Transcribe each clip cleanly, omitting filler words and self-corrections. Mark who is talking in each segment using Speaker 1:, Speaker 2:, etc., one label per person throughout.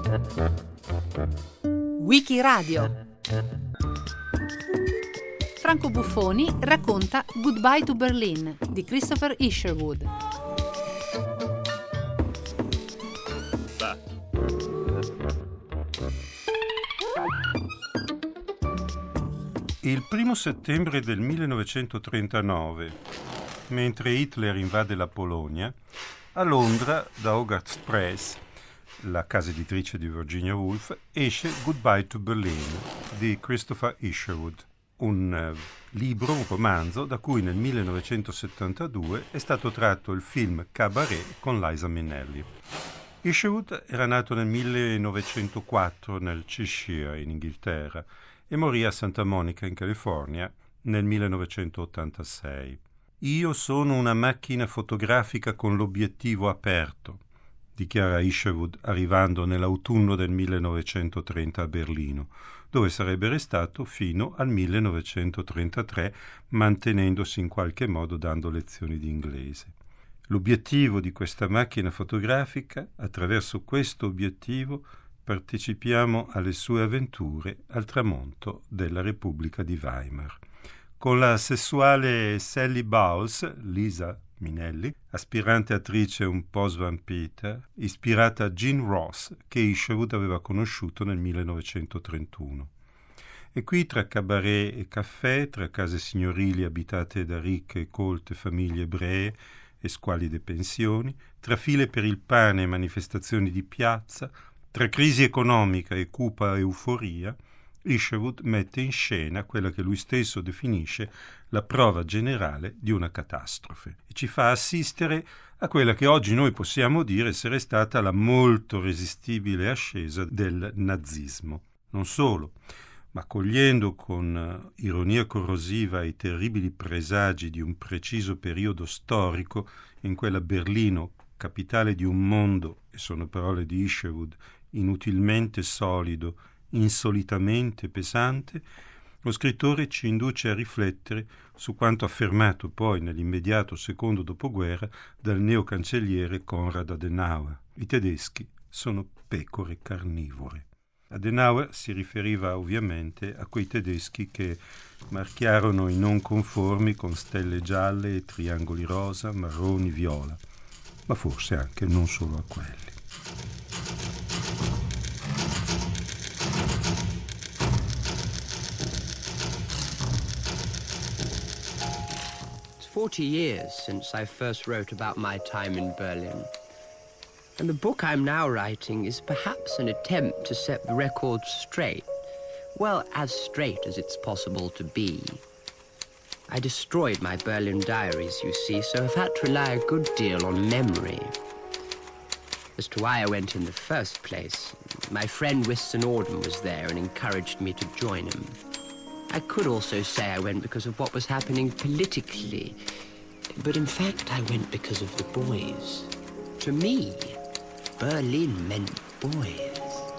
Speaker 1: Wikiradio. Franco Buffoni racconta Goodbye to Berlin di Christopher Isherwood.
Speaker 2: Il 1 settembre del 1939, mentre Hitler invade la Polonia, a Londra, da Hogarth Press, la casa editrice di Virginia Woolf, esce Goodbye to Berlin di Christopher Isherwood, un romanzo da cui nel 1972 è stato tratto il film Cabaret con Liza Minnelli. Isherwood era nato nel 1904 nel Cheshire, in Inghilterra, e morì a Santa Monica, in California, nel 1986. «Io sono una macchina fotografica con l'obiettivo aperto», dichiara Isherwood arrivando nell'autunno del 1930 a Berlino, dove sarebbe restato fino al 1933, mantenendosi in qualche modo dando lezioni di inglese. L'obiettivo di questa macchina fotografica, attraverso questo obiettivo, partecipiamo alle sue avventure al tramonto della Repubblica di Weimar. Con la sessuale Sally Bowles, Liza Minnelli, aspirante attrice un po' svampita, ispirata a Jean Ross, che Isherwood aveva conosciuto nel 1931. E qui, tra cabaret e caffè, tra case signorili abitate da ricche e colte famiglie ebree e squalide pensioni, tra file per il pane e manifestazioni di piazza, tra crisi economica e cupa euforia, Isherwood mette in scena quella che lui stesso definisce la prova generale di una catastrofe e ci fa assistere a quella che oggi noi possiamo dire essere stata la molto resistibile ascesa del nazismo. Non solo, ma cogliendo con ironia corrosiva i terribili presagi di un preciso periodo storico in quella Berlino, capitale di un mondo, e sono parole di Isherwood, inutilmente solido, insolitamente pesante, lo scrittore ci induce a riflettere su quanto affermato poi nell'immediato secondo dopoguerra dal neocancelliere Konrad Adenauer. I tedeschi sono pecore carnivore. Adenauer si riferiva ovviamente a quei tedeschi che marchiarono i non conformi con stelle gialle e triangoli rosa, marroni, viola, ma forse anche non solo a quelli.
Speaker 3: It's 40 years since I first wrote about my time in Berlin. And the book I'm now writing is perhaps an attempt to set the record straight. Well, as straight as it's possible to be. I destroyed my Berlin diaries, you see, so I've had to rely a good deal on memory. As to why I went in the first place, my friend Wystan Auden was there and encouraged me to join him. I could also say I went because of what was happening politically, but in fact I went because of the boys. To me, Berlin meant boys.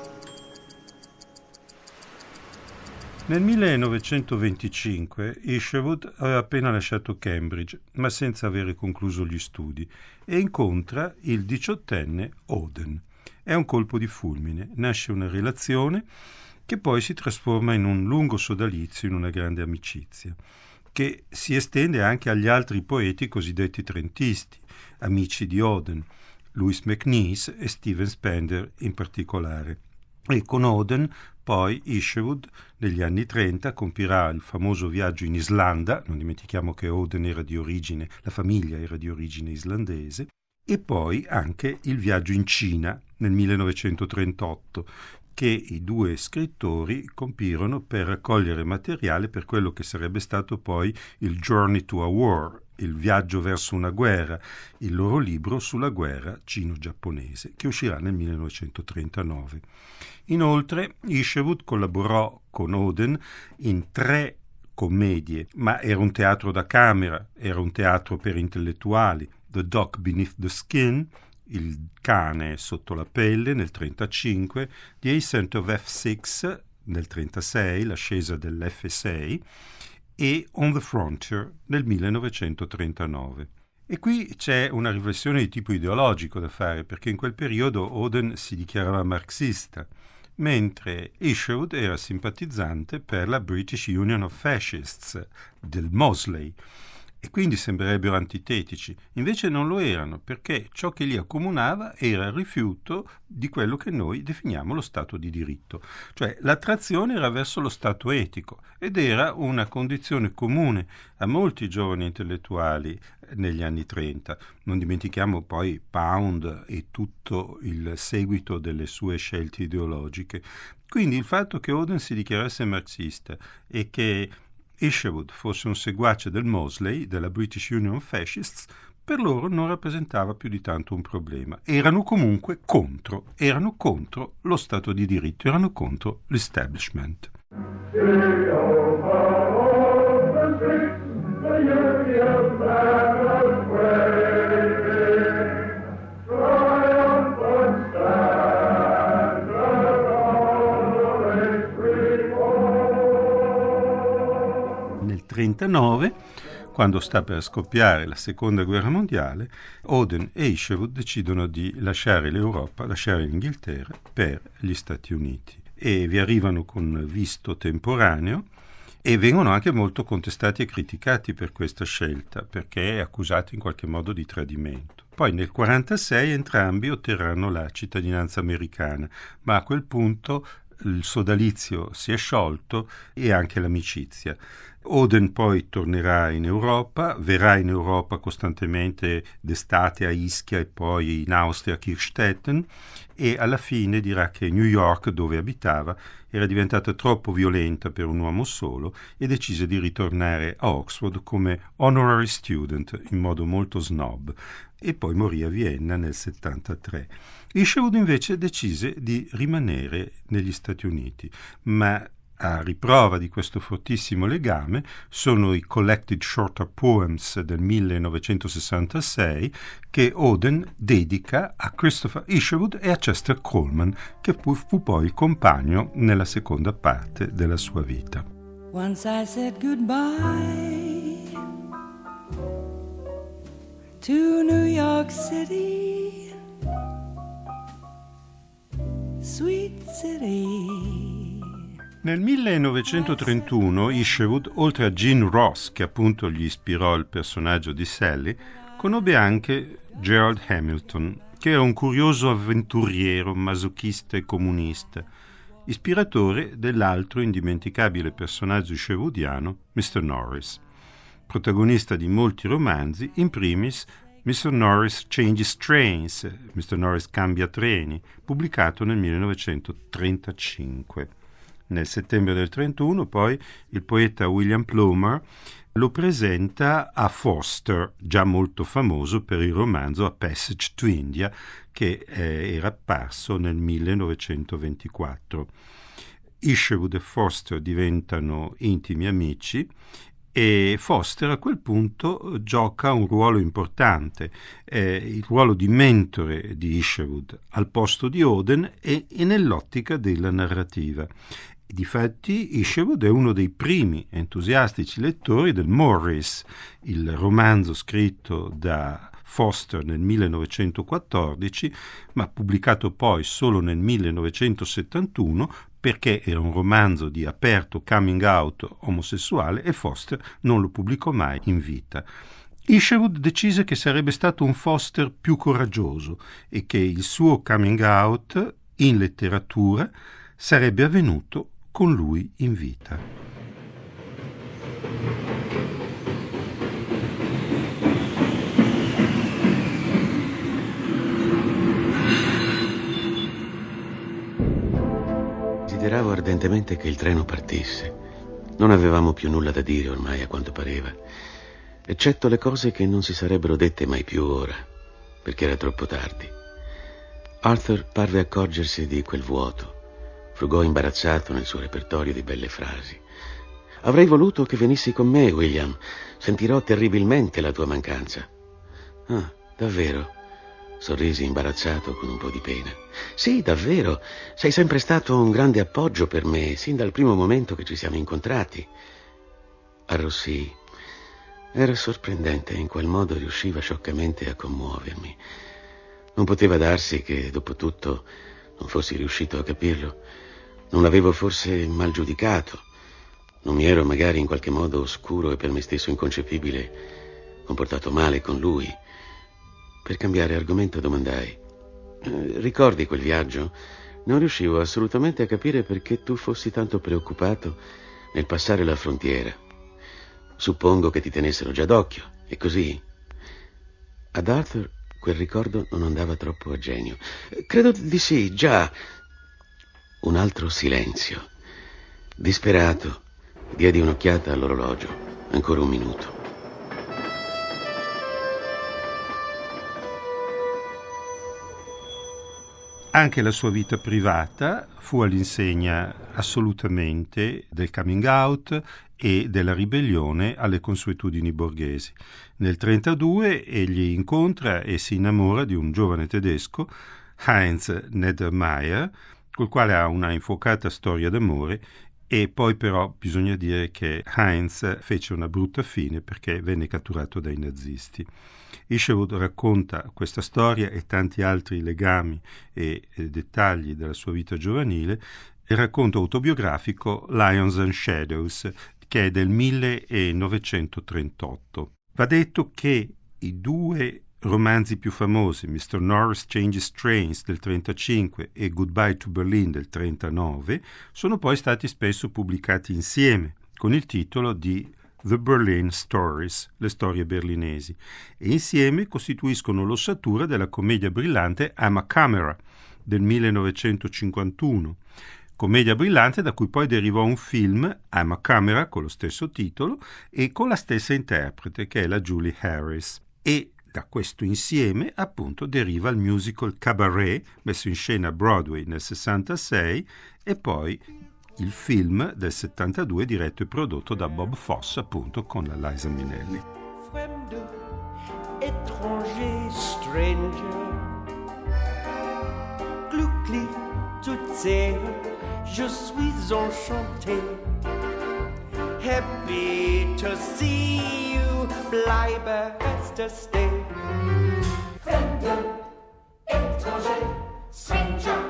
Speaker 2: Nel 1925 Isherwood aveva appena lasciato Cambridge, ma senza avere concluso gli studi, e incontra il 18enne Auden. È un colpo di fulmine, nasce una relazione che poi si trasforma in un lungo sodalizio, in una grande amicizia, che si estende anche agli altri poeti cosiddetti trentisti, amici di Auden, Louis MacNeice e Stephen Spender in particolare. E con Auden poi Isherwood negli anni 30 compirà il famoso viaggio in Islanda, non dimentichiamo che Auden era di origine, la famiglia era di origine islandese, e poi anche il viaggio in Cina nel 1938, che i due scrittori compirono per raccogliere materiale per quello che sarebbe stato poi il Journey to a War, il viaggio verso una guerra, il loro libro sulla guerra cino-giapponese, che uscirà nel 1939. Inoltre, Isherwood collaborò con Auden in 3 commedie, ma era un teatro da camera, era un teatro per intellettuali, The Dog Beneath the Skin, Il cane sotto la pelle nel 1935, The Ascent of F6 nel 1936, l'ascesa dell'F6, e On the Frontier nel 1939. E qui c'è una riflessione di tipo ideologico da fare, perché in quel periodo Auden si dichiarava marxista, mentre Isherwood era simpatizzante per la British Union of Fascists del Mosley, e quindi sembrerebbero antitetici. Invece non lo erano, perché ciò che li accomunava era il rifiuto di quello che noi definiamo lo Stato di diritto. Cioè l'attrazione era verso lo Stato etico, ed era una condizione comune a molti giovani intellettuali negli anni 30. Non dimentichiamo poi Pound e tutto il seguito delle sue scelte ideologiche. Quindi il fatto che Auden si dichiarasse marxista e che Isherwood fosse un seguace del Mosley, della British Union of Fascists, per loro non rappresentava più di tanto un problema. Erano comunque contro lo Stato di diritto, erano contro l'establishment. Nel 1939, quando sta per scoppiare la Seconda Guerra Mondiale, Auden e Isherwood decidono di lasciare l'Europa, lasciare l'Inghilterra per gli Stati Uniti, e vi arrivano con visto temporaneo e vengono anche molto contestati e criticati per questa scelta, perché accusati in qualche modo di tradimento. Poi nel 1946 entrambi otterranno la cittadinanza americana, ma a quel punto il sodalizio si è sciolto e anche l'amicizia. Auden poi tornerà in Europa, verrà in Europa costantemente d'estate a Ischia e poi in Austria a Kirchstetten, e alla fine dirà che New York, dove abitava, era diventata troppo violenta per un uomo solo e decise di ritornare a Oxford come honorary student in modo molto snob, e poi morì a Vienna nel 1973. Isherwood invece decise di rimanere negli Stati Uniti, ma a riprova di questo fortissimo legame sono i Collected Shorter Poems del 1966 che Auden dedica a Christopher Isherwood e a Chester Coleman, che fu poi il compagno nella seconda parte della sua vita.
Speaker 4: Once I said goodbye to New York City, sweet city.
Speaker 2: Nel 1931 Isherwood, oltre a Jean Ross, che appunto gli ispirò il personaggio di Sally, conobbe anche Gerald Hamilton, che era un curioso avventuriero, masochista e comunista, ispiratore dell'altro indimenticabile personaggio isherwoodiano, Mr. Norris, protagonista di molti romanzi, in primis Mr. Norris Changes Trains, Mr. Norris cambia treni, pubblicato nel 1935. Nel settembre del 1931 poi il poeta William Plumer lo presenta a Forster, già molto famoso per il romanzo A Passage to India, che era apparso nel 1924. Isherwood e Forster diventano intimi amici e Forster a quel punto gioca un ruolo importante, il ruolo di mentore di Isherwood al posto di Auden e nell'ottica della narrativa. Difatti Isherwood è uno dei primi entusiastici lettori del Morris, il romanzo scritto da Forster nel 1914, ma pubblicato poi solo nel 1971 perché era un romanzo di aperto coming out omosessuale e Forster non lo pubblicò mai in vita. Isherwood decise che sarebbe stato un Forster più coraggioso e che il suo coming out in letteratura sarebbe avvenuto con lui in vita.
Speaker 5: Desideravo ardentemente che il treno partisse. Non avevamo più nulla da dire ormai, a quanto pareva, eccetto le cose che non si sarebbero dette mai più ora, perché era troppo tardi. Arthur parve accorgersi di quel vuoto. Frugò imbarazzato nel suo repertorio di belle frasi. Avrei voluto che venissi con me, William. Sentirò terribilmente la tua mancanza. Ah, davvero? Sorrisi imbarazzato con un po' di pena. Sì, davvero. Sei sempre stato un grande appoggio per me, sin dal primo momento che ci siamo incontrati. Arrossii. Era sorprendente, in qual modo riusciva scioccamente a commuovermi. Non poteva darsi che, dopo tutto, non fossi riuscito a capirlo. Non l'avevo forse mal giudicato. Non mi ero magari in qualche modo oscuro e per me stesso inconcepibile comportato male con lui. Per cambiare argomento domandai: ricordi quel viaggio? Non riuscivo assolutamente a capire perché tu fossi tanto preoccupato nel passare la frontiera. Suppongo che ti tenessero già d'occhio, è così? Ad Arthur quel ricordo non andava troppo a genio. Credo di sì, già. Un altro silenzio. Disperato, diedi un'occhiata all'orologio. Ancora un minuto.
Speaker 2: Anche la sua vita privata fu all'insegna assolutamente del coming out e della ribellione alle consuetudini borghesi. Nel 1932 egli incontra e si innamora di un giovane tedesco, Heinz Neddermeyer, col quale ha una infuocata storia d'amore, e poi però bisogna dire che Heinz fece una brutta fine perché venne catturato dai nazisti. Isherwood racconta questa storia e tanti altri legami e dettagli della sua vita giovanile nel racconto autobiografico Lions and Shadows, che è del 1938. Va detto che i due romanzi più famosi, Mr. Norris Changes Trains del 1935 e Goodbye to Berlin del 1939, sono poi stati spesso pubblicati insieme con il titolo di The Berlin Stories, le storie berlinesi, e insieme costituiscono l'ossatura della commedia brillante I'm a Camera del 1951, commedia brillante da cui poi derivò un film, I'm a Camera, con lo stesso titolo e con la stessa interprete, che è la Julie Harris. E da questo insieme appunto deriva il musical Cabaret, messo in scena a Broadway nel 66, e poi il film del 72 diretto e prodotto da Bob Fosse, appunto con la Liza Minnelli.
Speaker 6: Fremde, étranger, stranger, glücklich zu sehen, je suis enchanté, happy to see you, bleibe, reste, stay. Fremde, étranger, stranger,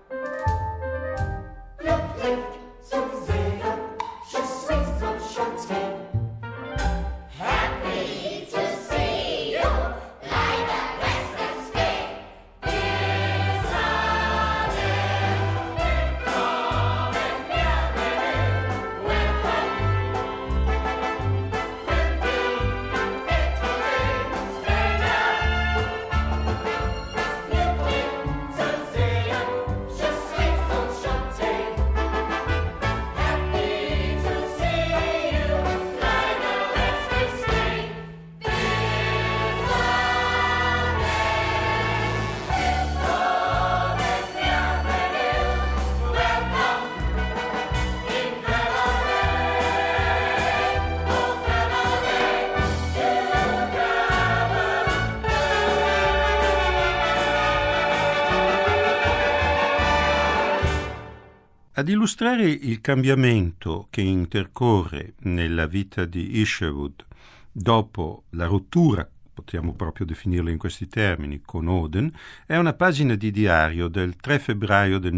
Speaker 6: glücklich zu sehen, je suis enchanté. Happy to see you, bleibe, reste, stay.
Speaker 2: Ad illustrare il cambiamento che intercorre nella vita di Isherwood dopo la rottura, potremmo proprio definirla in questi termini, con Auden, è una pagina di diario del 3 febbraio del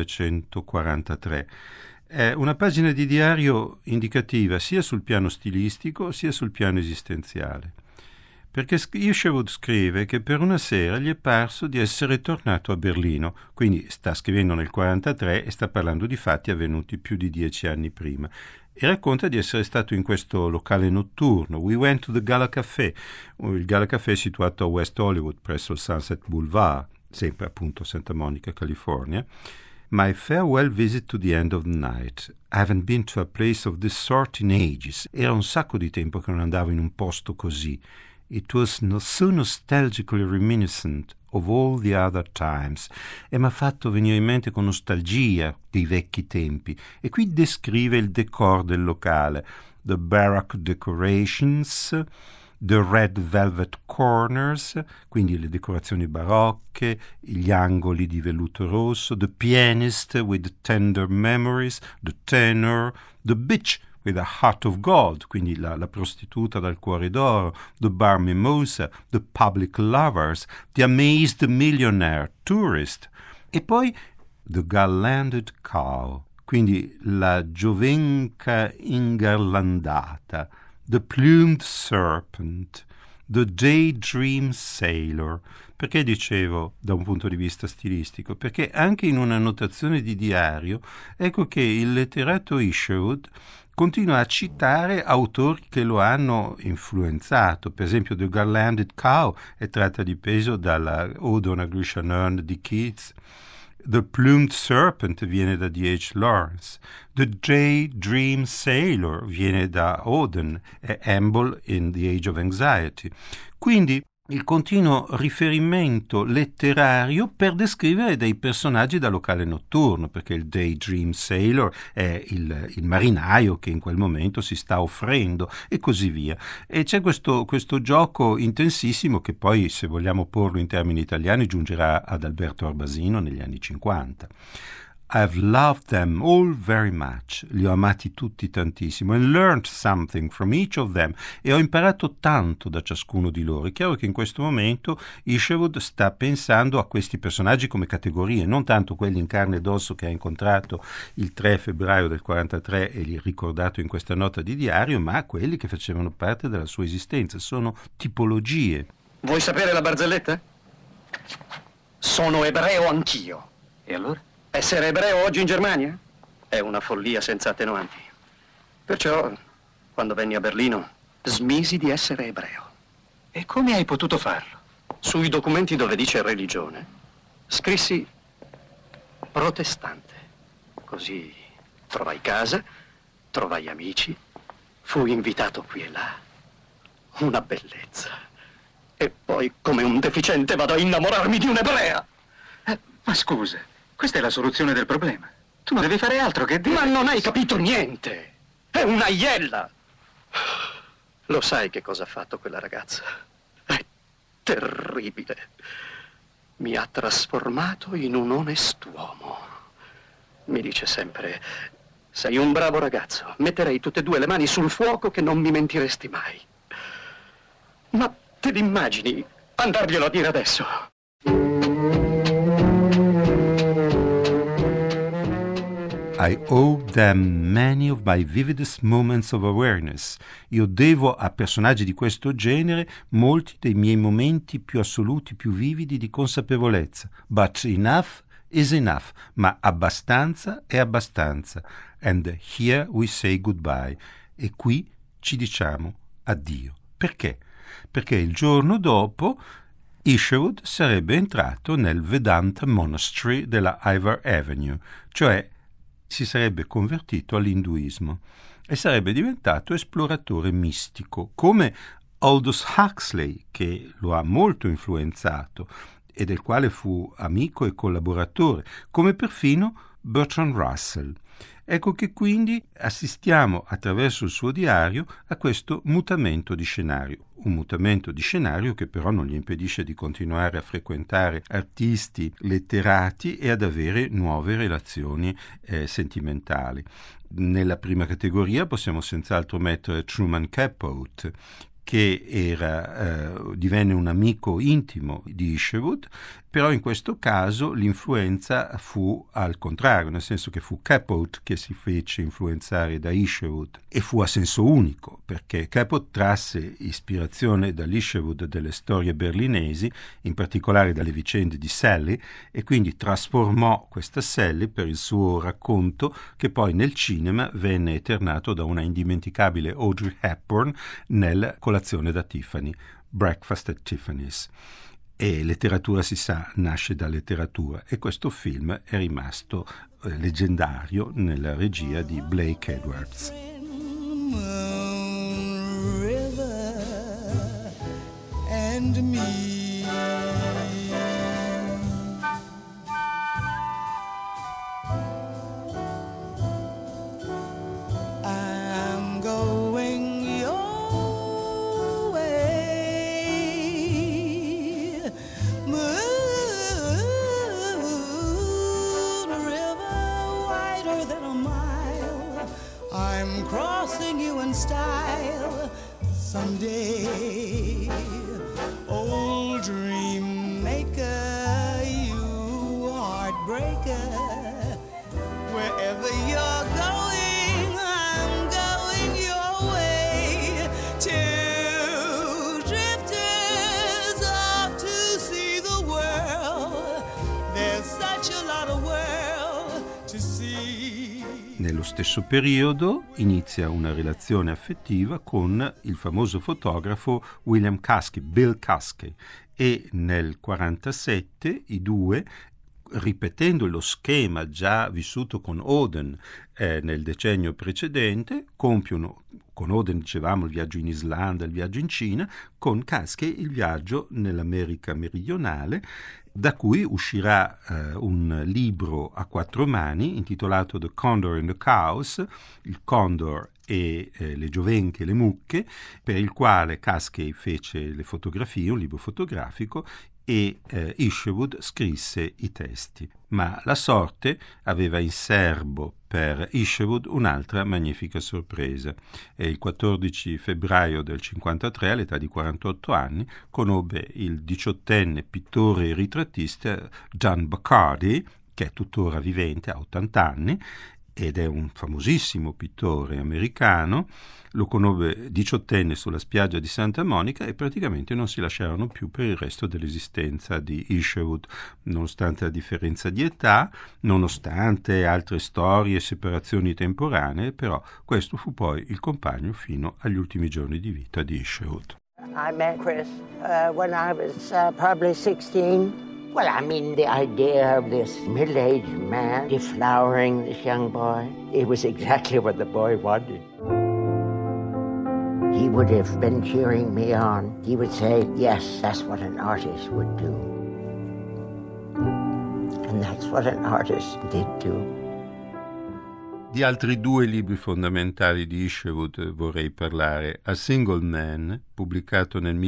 Speaker 2: 1943. È una pagina di diario indicativa sia sul piano stilistico sia sul piano esistenziale. Perché Isherwood scrive che per una sera gli è parso di essere tornato a Berlino, quindi sta scrivendo nel 1943 e sta parlando di fatti avvenuti più di 10 anni prima, e racconta di essere stato in questo locale notturno. We went to the Gala Café. Il Gala Café è situato a West Hollywood presso il Sunset Boulevard, sempre appunto Santa Monica, California. My farewell visit to the end of the night. I haven't been to a place of this sort in ages. Era un sacco di tempo che non andavo in un posto così. It was so nostalgically reminiscent of all the other times, e mi ha fatto venire in mente con nostalgia dei vecchi tempi. E qui descrive il decor del locale: the baroque decorations, the red velvet corners, quindi le decorazioni barocche, gli angoli di velluto rosso, the pianist with tender memories, the tenor, the bitch with a heart of gold, quindi la prostituta dal cuore d'oro, the bar mimosa, the public lovers, the amazed millionaire, tourist, e poi the garlanded cow, quindi la giovenca ingarlandata, the plumed serpent, the daydream sailor. Perché dicevo da un punto di vista stilistico? Perché anche in una notazione di diario, ecco che il letterato Isherwood continua a citare autori che lo hanno influenzato. Per esempio The Garlanded Cow è tratta di peso dalla Ode on a Grecian Urn di Keats. The Plumed Serpent viene da D.H. Lawrence. The Daydream Sailor viene da Auden e Amble in The Age of Anxiety. Quindi il continuo riferimento letterario per descrivere dei personaggi da locale notturno, perché il Daydream Sailor è il marinaio che in quel momento si sta offrendo e così via. E c'è questo gioco intensissimo che poi, se vogliamo porlo in termini italiani, giungerà ad Alberto Arbasino negli anni 50. I've loved them all very much. Li ho amati tutti tantissimo. And learned something from each of them. E ho imparato tanto da ciascuno di loro. È chiaro che in questo momento Isherwood sta pensando a questi personaggi come categorie, non tanto quelli in carne ed osso che ha incontrato il 3 febbraio del 43 e li ricordato in questa nota di diario, ma quelli che facevano parte della sua esistenza. Sono tipologie.
Speaker 7: Vuoi sapere la barzelletta? Sono ebreo anch'io. E allora? Essere ebreo oggi in Germania è una follia senza attenuanti. Perciò, quando venni a Berlino, smisi di essere ebreo. E come hai potuto farlo? Sui documenti dove dice religione, scrissi protestante. Così trovai casa, trovai amici, fui invitato qui e là. Una bellezza. E poi, come un deficiente, vado a innamorarmi di un'ebrea.
Speaker 8: Ma scusa. Questa è la soluzione del problema. Tu non devi fare altro che dire...
Speaker 7: Ma non hai capito niente! È una iella! Lo sai che cosa ha fatto quella ragazza? È terribile. Mi ha trasformato in un onest'uomo. Mi dice sempre: sei un bravo ragazzo, metterei tutte e due le mani sul fuoco che non mi mentiresti mai. Ma te l'immagini andarglielo a dire adesso?
Speaker 2: I owe them many of my vividest moments of awareness. Io devo a personaggi di questo genere molti dei miei momenti più assoluti, più vividi di consapevolezza. But enough is enough. Ma abbastanza è abbastanza. And here we say goodbye. E qui ci diciamo addio. Perché? Perché il giorno dopo Isherwood sarebbe entrato nel Vedanta Monastery della Ivar Avenue, cioè si sarebbe convertito all'induismo e sarebbe diventato esploratore mistico, come Aldous Huxley, che lo ha molto influenzato e del quale fu amico e collaboratore, come perfino Bertrand Russell. Ecco che quindi assistiamo attraverso il suo diario a questo mutamento di scenario, un mutamento di scenario che però non gli impedisce di continuare a frequentare artisti letterati e ad avere nuove relazioni sentimentali. Nella prima categoria possiamo senz'altro mettere Truman Capote, che divenne un amico intimo di Isherwood, però in questo caso l'influenza fu al contrario, nel senso che fu Capote che si fece influenzare da Isherwood, e fu a senso unico, perché Capote trasse ispirazione dall'Isherwood delle storie berlinesi, in particolare dalle vicende di Sally, e quindi trasformò questa Sally per il suo racconto, che poi nel cinema venne eternato da una indimenticabile Audrey Hepburn nel Colazione da Tiffany, Breakfast at Tiffany's. E letteratura, si sa, nasce da letteratura, e questo film è rimasto leggendario nella regia di Blake Edwards.
Speaker 4: River and me. I'm going your way. Moon river wider than a mile, I'm crossing you in style someday. Old dream maker, you heartbreaker. Wherever you're going, I'm going your way. Two drifters off to see the world. There's such a lot of world to see.
Speaker 2: Nello stesso periodo inizia una relazione affettiva con il famoso fotografo William Cuskey, Bill Cuskey, e nel 1947 i due, ripetendo lo schema già vissuto con Auden nel decennio precedente, compiono, con Auden dicevamo il viaggio in Islanda, il viaggio in Cina, con Cuskey il viaggio nell'America meridionale, da cui uscirà un libro a 4 mani intitolato The Condor and the Cows, il Condor e le giovenche e le mucche, per il quale Cuskey fece le fotografie, un libro fotografico, e Isherwood scrisse i testi. Ma la sorte aveva in serbo per Isherwood un'altra magnifica sorpresa. E il 14 febbraio del 1953, all'età di 48 anni, conobbe il 18enne pittore e ritrattista John Bacardi, che è tuttora vivente, ha 80 anni, ed è un famosissimo pittore americano. Lo conobbe 18enne sulla spiaggia di Santa Monica e praticamente non si lasciarono più per il resto dell'esistenza di Isherwood, nonostante la differenza di età, nonostante altre storie e separazioni temporanee, però questo fu poi il compagno fino agli ultimi giorni di vita di Isherwood.
Speaker 9: I met Chris when I was probably 16. Well, I mean, the idea of this middle-aged man deflowering this young boy, it was exactly what the boy wanted. He would have been cheering me on. He would say, yes, that's what an artist would do. And that's what an artist did do.
Speaker 2: Di altri 2 libri fondamentali di Isherwood vorrei parlare. A Single Man, pubblicato nel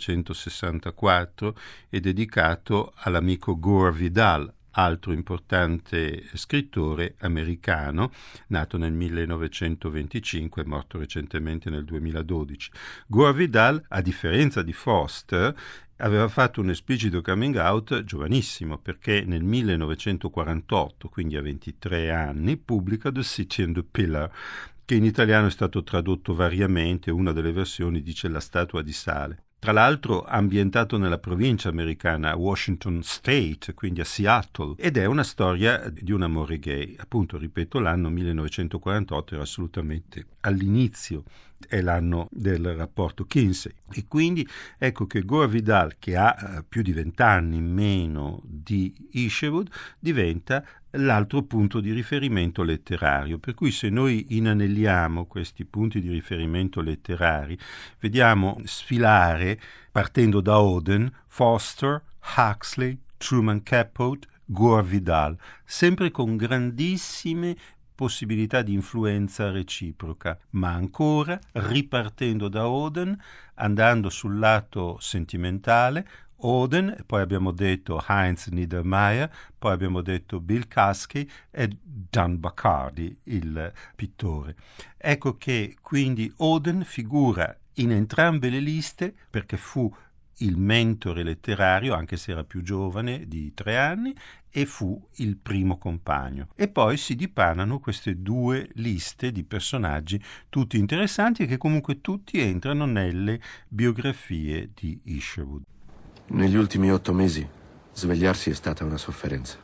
Speaker 2: 1964 e dedicato all'amico Gore Vidal, altro importante scrittore americano, nato nel 1925 e morto recentemente nel 2012. Gore Vidal, a differenza di Foster, aveva fatto un esplicito coming out giovanissimo, perché nel 1948, quindi a 23 anni, pubblica The City and the Pillar, che in italiano è stato tradotto variamente. Una delle versioni dice La statua di sale. Tra l'altro ambientato nella provincia americana Washington State, quindi a Seattle, ed è una storia di un amore gay. Appunto, ripeto, l'anno 1948 era assolutamente all'inizio, è l'anno del rapporto Kinsey, e quindi ecco che Gore Vidal, che ha più di 20 anni meno di Isherwood, diventa l'altro punto di riferimento letterario, per cui se noi inanelliamo questi punti di riferimento letterari, vediamo sfilare, partendo da Auden, Foster, Huxley, Truman Capote, Gore Vidal, sempre con grandissime possibilità di influenza reciproca, ma ancora ripartendo da Auden, andando sul lato sentimentale, Auden, poi abbiamo detto Heinz Niedermeyer, poi abbiamo detto Bill Cuskey e John Bacardi, il pittore. Ecco che quindi Auden figura in entrambe le liste perché fu il mentore letterario, anche se era più giovane di 3 anni, e fu il primo compagno. E poi si dipanano queste 2 liste di personaggi tutti interessanti e che comunque tutti entrano nelle biografie di Isherwood.
Speaker 10: Negli ultimi 8 mesi svegliarsi è stata una sofferenza.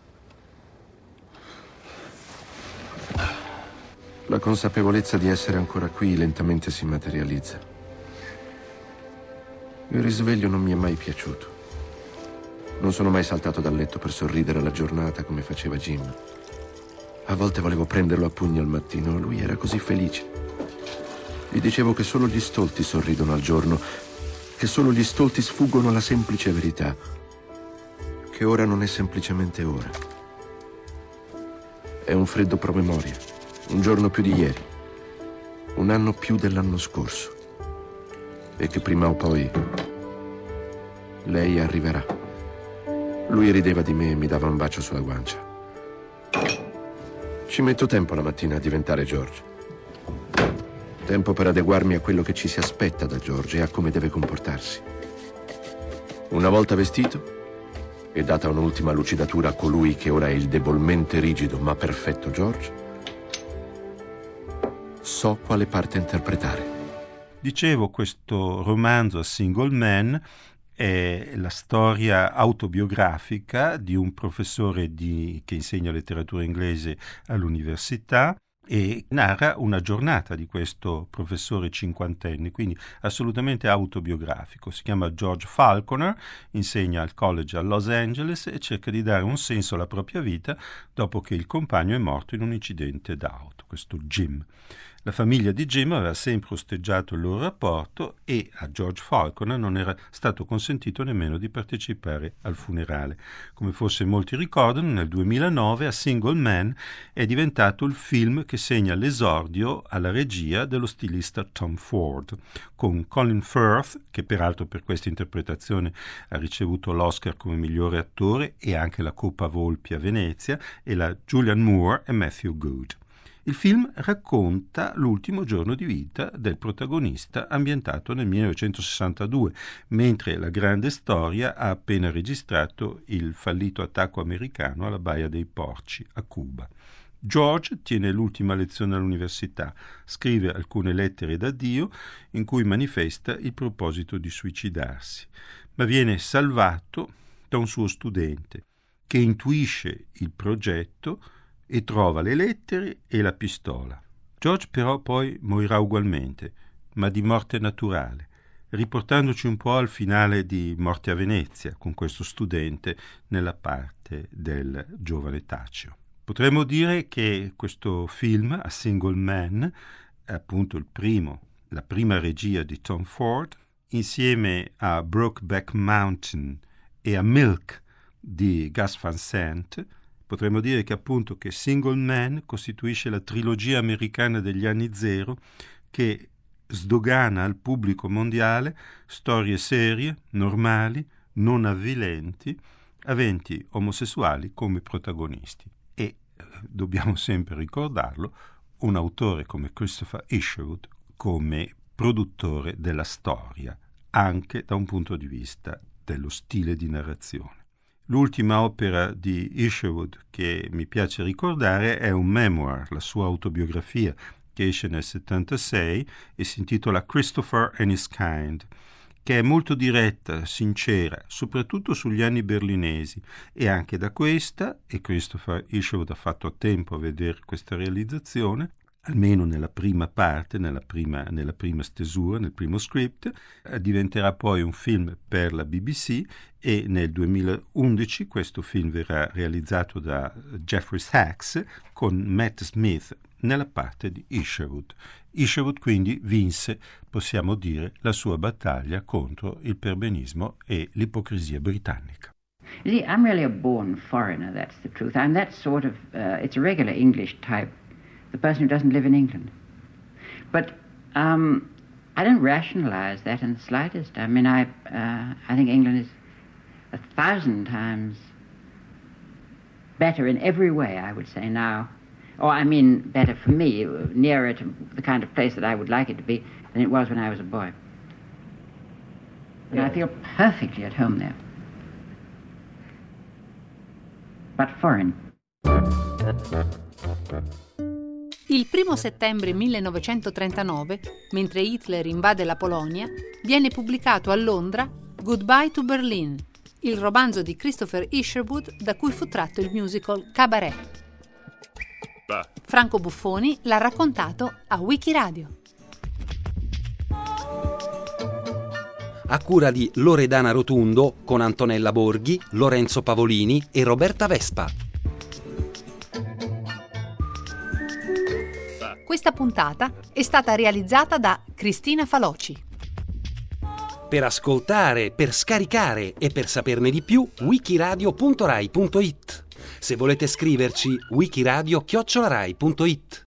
Speaker 10: La consapevolezza di essere ancora qui lentamente si materializza. Il risveglio non mi è mai piaciuto. Non sono mai saltato dal letto per sorridere alla giornata come faceva Jim. A volte volevo prenderlo a pugni al mattino, lui era così felice. Gli dicevo che solo gli stolti sorridono al giorno, che solo gli stolti sfuggono alla semplice verità, che ora non è semplicemente ora. È un freddo promemoria, un giorno più di ieri, un anno più dell'anno scorso, e che prima o poi lei arriverà. Lui rideva di me e mi dava un bacio sulla guancia. Ci metto tempo la mattina a diventare George. Tempo per adeguarmi a quello che ci si aspetta da George e a come deve comportarsi. Una volta vestito e data un'ultima lucidatura a colui che ora è il debolmente rigido ma perfetto George, so quale parte interpretare.
Speaker 2: Dicevo, questo romanzo A Single Man è la storia autobiografica di un professore che insegna letteratura inglese all'università e narra una giornata di questo professore cinquantenne, quindi assolutamente autobiografico. Si chiama George Falconer, insegna al college a Los Angeles e cerca di dare un senso alla propria vita dopo che il compagno è morto in un incidente d'auto, questo Jim. La famiglia di Jim aveva sempre osteggiato il loro rapporto e a George Falconer non era stato consentito nemmeno di partecipare al funerale. Come forse molti ricordano, nel 2009 A Single Man è diventato il film che segna l'esordio alla regia dello stilista Tom Ford, con Colin Firth, che peraltro per questa interpretazione ha ricevuto l'Oscar come migliore attore e anche la Coppa Volpi a Venezia, e la Julianne Moore e Matthew Good. Il film racconta l'ultimo giorno di vita del protagonista, ambientato nel 1962, mentre la grande storia ha appena registrato il fallito attacco americano alla Baia dei Porci, a Cuba. George tiene l'ultima lezione all'università, scrive alcune lettere d'addio in cui manifesta il proposito di suicidarsi, ma viene salvato da un suo studente che intuisce il progetto e trova le lettere e la pistola. George però poi morirà ugualmente, ma di morte naturale, riportandoci un po' al finale di Morte a Venezia, con questo studente nella parte del giovane Taccio. Potremmo dire che questo film, A Single Man, è appunto la prima regia di Tom Ford, insieme a Brokeback Mountain e a Milk di Gus Van Sant. Potremmo dire che appunto che Single Man costituisce la trilogia americana degli anni zero che sdogana al pubblico mondiale storie serie, normali, non avvilenti, aventi omosessuali come protagonisti. E, dobbiamo sempre ricordarlo, un autore come Christopher Isherwood come produttore della storia, anche da un punto di vista dello stile di narrazione. L'ultima opera di Isherwood che mi piace ricordare è un memoir, la sua autobiografia, che esce nel 1976 e si intitola Christopher and His Kind, che è molto diretta, sincera, soprattutto sugli anni berlinesi, e anche da questa, e Christopher Isherwood ha fatto a tempo a vedere questa realizzazione, almeno nella prima parte, nella prima stesura, nel primo script, diventerà poi un film per la BBC e nel 2011 questo film verrà realizzato da Jeffrey Sachs con Matt Smith nella parte di Isherwood. Isherwood quindi vinse, possiamo dire, la sua battaglia contro il perbenismo e l'ipocrisia britannica.
Speaker 11: See, I'm really a born foreigner, that's the truth. I'm that sort of, it's a regular English type. The person who doesn't live in England. But I don't rationalize that in the slightest. I mean, I think England is 1,000 times better in every way, I would say now. Or, I mean, better for me, nearer to the kind of place that I would like it to be than it was when I was a boy. And I feel perfectly at home there. But foreign.
Speaker 1: Il 1 settembre 1939, mentre Hitler invade la Polonia, viene pubblicato a Londra Goodbye to Berlin, il romanzo di Christopher Isherwood da cui fu tratto il musical Cabaret. Franco Buffoni l'ha raccontato a Wikiradio.
Speaker 12: A cura di Loredana Rotundo con Antonella Borghi, Lorenzo Pavolini e Roberta Vespa.
Speaker 1: Questa puntata è stata realizzata da Cristina Faloci.
Speaker 12: Per ascoltare, per scaricare e per saperne di più, wikiradio.rai.it. Se volete scriverci, wikiradio@rai.it.